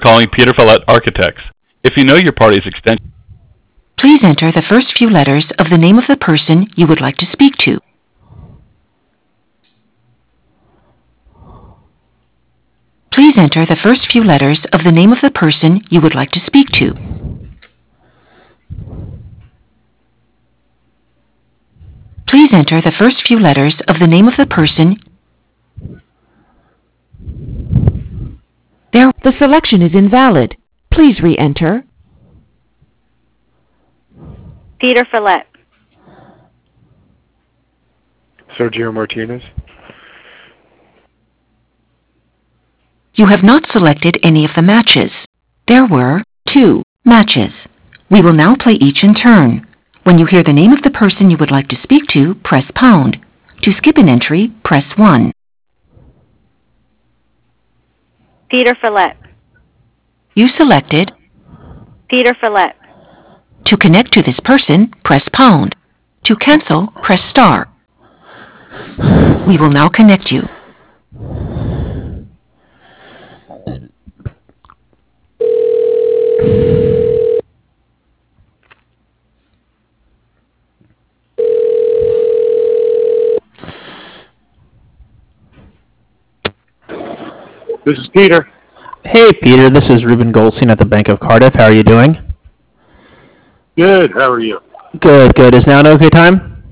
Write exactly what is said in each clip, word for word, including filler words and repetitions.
calling Peter Follett Architects. If you know your party's extension, Please enter the first few letters of the name of the person you would like to speak to. Please enter the first few letters of the name of the person you would like to speak to. Please enter the first few letters of the name of the person. There. The selection is invalid. Please re-enter. Peter Follett. Sergio Martinez. You have not selected any of the matches. There were two matches. We will now play each in turn. When you hear the name of the person you would like to speak to, press pound. To skip an entry, press one. Peter Follett. You selected. Peter Follett. To connect to this person, press pound. To cancel, press star. We will now connect you. This is Peter. Hey, Peter. This is Ruben Goldstein at the Bank of Cardiff. How are you doing? Good. How are you? Good, good. Is now an okay time?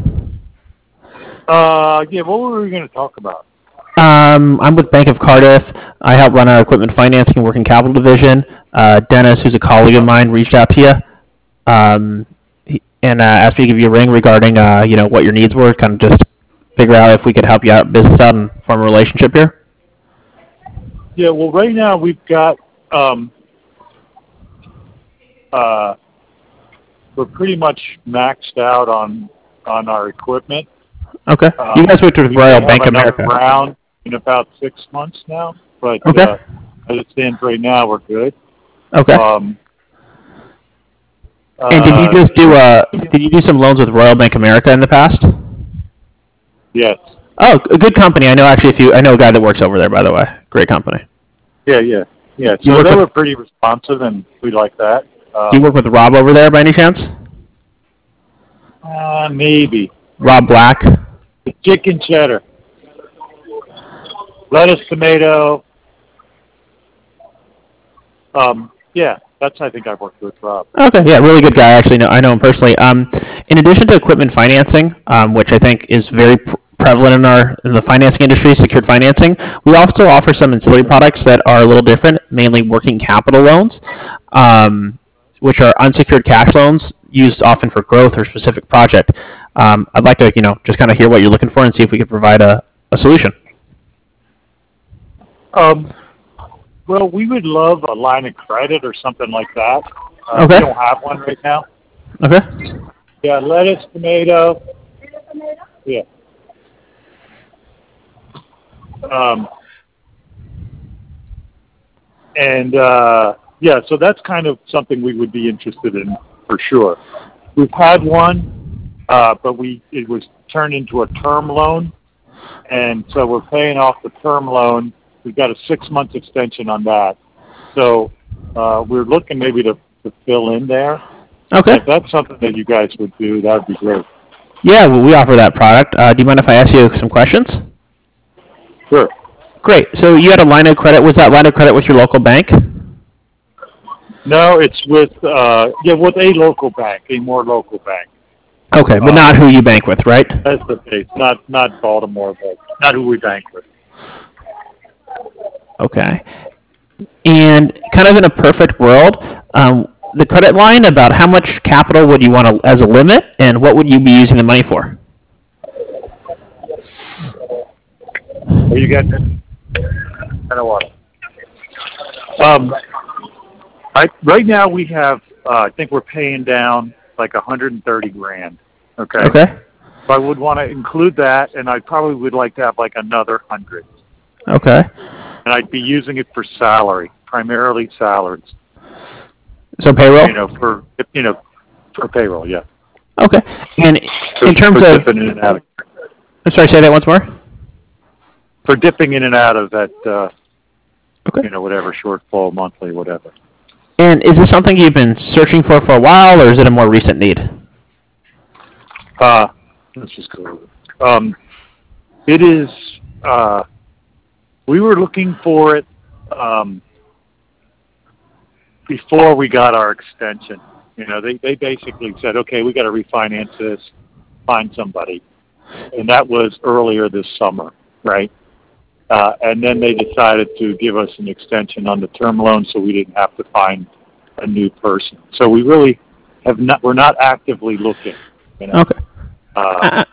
Uh, yeah. What were we going to talk about? Um, I'm with Bank of Cardiff. I help run our equipment financing and working capital division. Uh, Dennis, who's a colleague of mine, reached out to you um, he, and uh, asked me to give you a ring regarding, uh, you know, what your needs were. Kind of just figure out if we could help you out, business out, and form a relationship here. Yeah. Well, right now we've got um, uh, we're pretty much maxed out on on our equipment. Okay. Um, you guys worked with we Royal may Bank have another America. round in about six months now, but Okay. uh, as it stands right now, we're good. Okay. Um, and did you uh, just do uh did you do some loans with Royal Bank America in the past? Yes. Oh, a good company. I know actually a few. I know a guy that works over there, by the way. Great company. Yeah, yeah, yeah. You So work they with- were pretty responsive, and we like that. Uh, Do you work with Rob over there by any chance? uh, maybe Rob Black? the chicken cheddar, lettuce, tomato. Um, yeah, that's I think I've worked with Rob. Okay, yeah, really good guy. Actually, no, I know him personally. Um, in addition to equipment financing, um, which I think is very pr- prevalent in our in the financing industry, secured financing, we also offer some ancillary products that are a little different, mainly working capital loans, um, which are unsecured cash loans used often for growth or specific project. Um, I'd like to, you know, just kind of hear what you're looking for and see if we could provide a, a solution. Um, well, we would love a line of credit or something like that. Uh, Okay. We don't have one right now. Okay. Yeah, lettuce, tomato. Yeah. Um, and uh, yeah, so that's kind of something we would be interested in for sure. We've had one, uh, but we it was turned into a term loan, and so we're paying off the term loan. We've got a six month extension on that, so uh, we're looking maybe to, to fill in there. Okay. If that's something that you guys would do, that would be great. Yeah, well, we offer that product. Uh, do you mind if I ask you some questions? Sure. Great. So you had a line of credit. Was that line of credit with your local bank? No, it's with uh, yeah, with a local bank, a more local bank. Okay, but Uh, not who you bank with, right? That's the case. Not not Baltimore, but not who we bank with. Okay. And kind of in a perfect world, um, the credit line, about how much capital would you want to, as a limit, and what would you be using the money for? Are you getting it? I don't want it. Um, I, right now we have, uh, I think we're paying down like one hundred thirty grand. Okay. Okay. So I would want to include that, and I probably would like to have like another hundred. Okay. And I'd be using it for salary, primarily salaries. So payroll? You know, for you know, for payroll. Yeah. Okay. And For, in terms for of, dipping in and out of, I'm sorry, say that once more? for dipping in and out of that uh, Okay. you know, whatever shortfall monthly, whatever. And is this something you've been searching for for a while, or is it a more recent need? Uh, let's just go. Um, it is. Uh, we were looking for it um, before we got our extension. You know, they they basically said, okay, we got to refinance this, find somebody, and that was earlier this summer, right? Uh, and then they decided to give us an extension on the term loan, so we didn't have to find a new person. So we really have not. We're not actively looking. You know? Okay. Uh,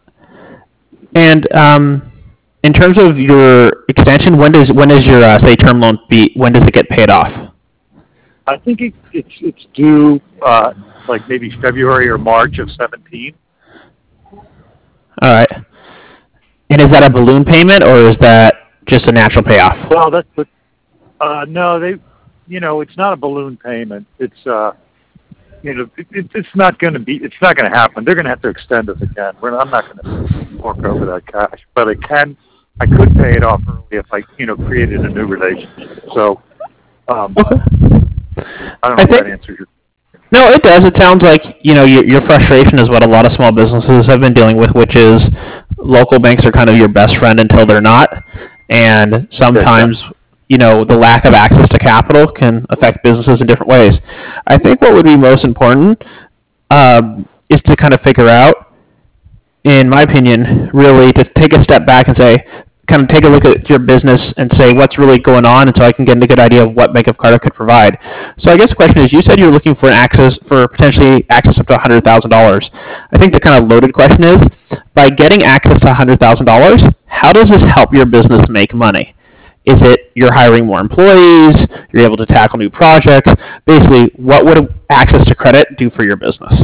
and um, in terms of your extension, when does when does your uh, say term loan be? When does it get paid off? I think it, it's it's due uh, like maybe February or March of seventeen. All right. And is that a balloon payment, or is that just a natural payoff? Well, that's what. Uh, no, they. You know, it's not a balloon payment. It's uh, you know, it, it, it's not going to be. It's not going to happen. They're going to have to extend us again. We're, I'm not going to fork over that cash, but I can. I could pay it off early if I, you know, created a new relationship. So, um, Okay. I don't know I if think- that answers your. No, it does. It sounds like, you know, your, your frustration is what a lot of small businesses have been dealing with, which is local banks are kind of your best friend until they're not. And sometimes, you know, the lack of access to capital can affect businesses in different ways. I think what would be most important um, is to kind of figure out, in my opinion, really to take a step back and say, kind of take a look at your business and say what's really going on, and so I can get a good idea of what Bank of Carter could provide. So I guess the question is, you said you're looking for an access for potentially access up to one hundred thousand dollars. I think the kind of loaded question is, by getting access to one hundred thousand dollars, how does this help your business make money? Is it you're hiring more employees, you're able to tackle new projects? Basically, what would access to credit do for your business?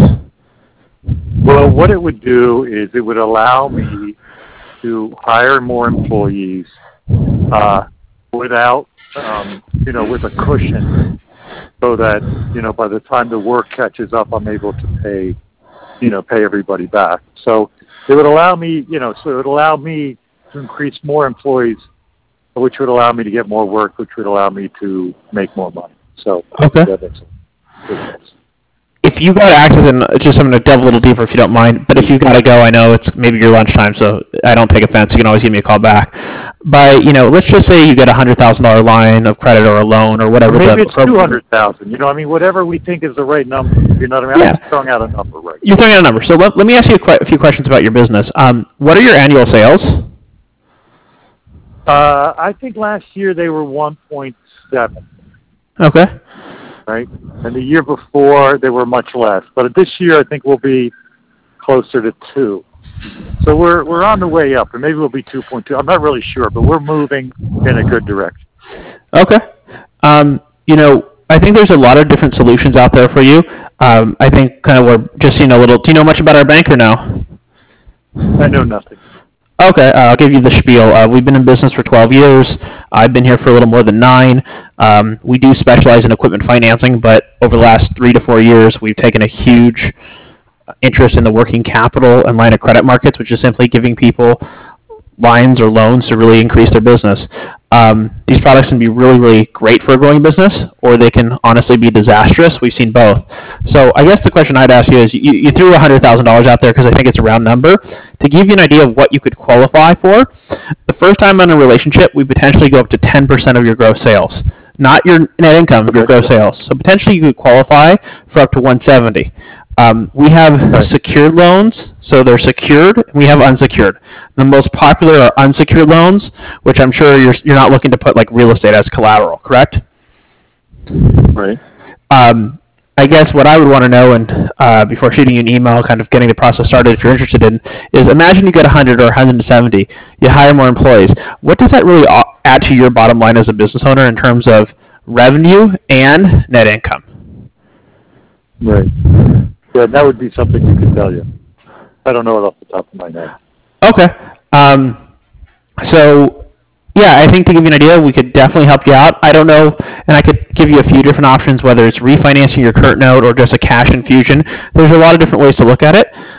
Well, what it would do is it would allow me to hire more employees uh, without, um, you know, with a cushion, so that, you know, by the time the work catches up, I'm able to pay, you know, pay everybody back. So it would allow me, you know, so it would allow me to increase more employees, which would allow me to get more work, which would allow me to make more money. So Okay. that makes sense. If you got access, and it's just I'm going to delve a little deeper if you don't mind, but if you got to go, I know it's maybe your lunchtime, so I don't take offense. You can always give me a call back. By, you know, let's just say you get a one hundred thousand dollars line of credit or a loan or whatever. Or maybe the it's two hundred thousand. You know, I mean, whatever we think is the right number. You know what I mean? Yeah. I'm just throwing out a number, right? You're throwing out a number. So let, let me ask you a, que- a few questions about your business. Um, what are your annual sales? Uh, I think last year they were one point seven, Okay. right? And the year before they were much less. But this year I think we'll be closer to two. So we're we're on the way up, and maybe we'll be two point two. I'm not really sure, but we're moving in a good direction. Okay. Um, you know, I think there's a lot of different solutions out there for you. Um, I think kind of we're just seeing a little. Do you know much about our bank or no? I know nothing. Okay, uh, I'll give you the spiel. Uh, we've been in business for twelve years. I've been here for a little more than nine. Um, we do specialize in equipment financing, but over the last three to four years, we've taken a huge interest in the working capital and line of credit markets, which is simply giving people lines or loans to really increase their business. Um, these products can be really, really great for a growing business, or they can honestly be disastrous. We've seen both. So I guess the question I'd ask you is, you, you threw one hundred thousand dollars out there because I think it's a round number. To give you an idea of what you could qualify for, the first time in a relationship, we potentially go up to ten percent of your gross sales. Not your net income, your gross sales. So potentially you could qualify for up to one hundred seventy thousand dollars. Um, we have Right. secured loans, so they're secured. And we have unsecured. The most popular are unsecured loans, which I'm sure you're you're not looking to put like real estate as collateral, correct? Right. Um, I guess what I would want to know, and uh, before shooting you an email, kind of getting the process started, if you're interested in, is imagine you get one hundred or one hundred seventy, you hire more employees. What does that really a- add to your bottom line as a business owner in terms of revenue and net income? Right. Yeah, that would be something we could tell you. I don't know it off the top of my head. Okay. Um, so, yeah, I think to give you an idea, we could definitely help you out. I don't know, and I could give you a few different options, whether it's refinancing your current note or just a cash infusion. There's a lot of different ways to look at it.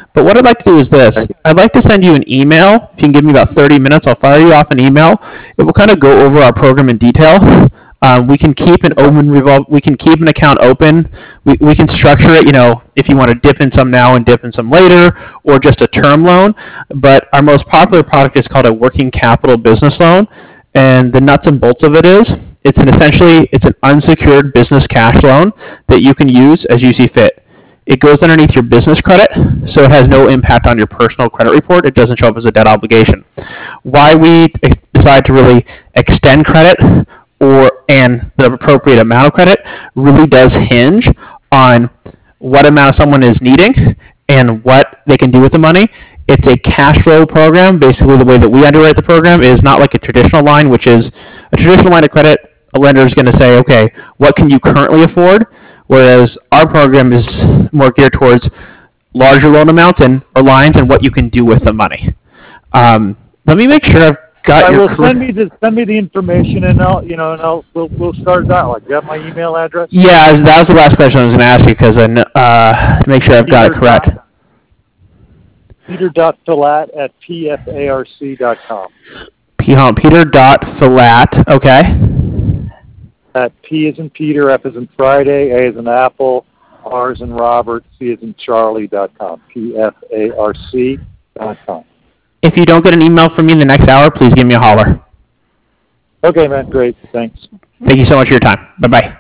But what I'd like to do is this. I'd like to send you an email. If you can give me about thirty minutes, I'll fire you off an email. It will kind of go over our program in detail. Um, we can keep an open revolve. We can keep an account open. We, we can structure it, you know, if you want to dip in some now and dip in some later, or just a term loan. But our most popular product is called a working capital business loan. And the nuts and bolts of it is, it's an essentially, it's an unsecured business cash loan that you can use as you see fit. It goes underneath your business credit, so it has no impact on your personal credit report. It doesn't show up as a debt obligation. Why we decide to really extend credit or and the appropriate amount of credit really does hinge on what amount someone is needing and what they can do with the money. It's a cash flow program. Basically, the way that we underwrite the program is not like a traditional line, which is a traditional line of credit. A lender is going to say, okay, what can you currently afford? Whereas our program is more geared towards larger loan amounts and or lines and what you can do with the money. Um, let me make sure I've got I your. will send me the send me the information, and I'll you know, and I'll we'll we'll start that. Like, do you have my email address? Yeah, that was the last question I was going to ask you because I uh, to make sure I've got it correct. Peter dot Filat at p f a r c dot com. Peter dot Filat. Okay. At P as in Peter, F as in Friday, A as in Apple, R as in Robert, C as in Charlie dot com. P F A R C dot com. If you don't get an email from me in the next hour, please give me a holler. Okay, man. Great. Thanks. Thank you so much for your time. Bye-bye.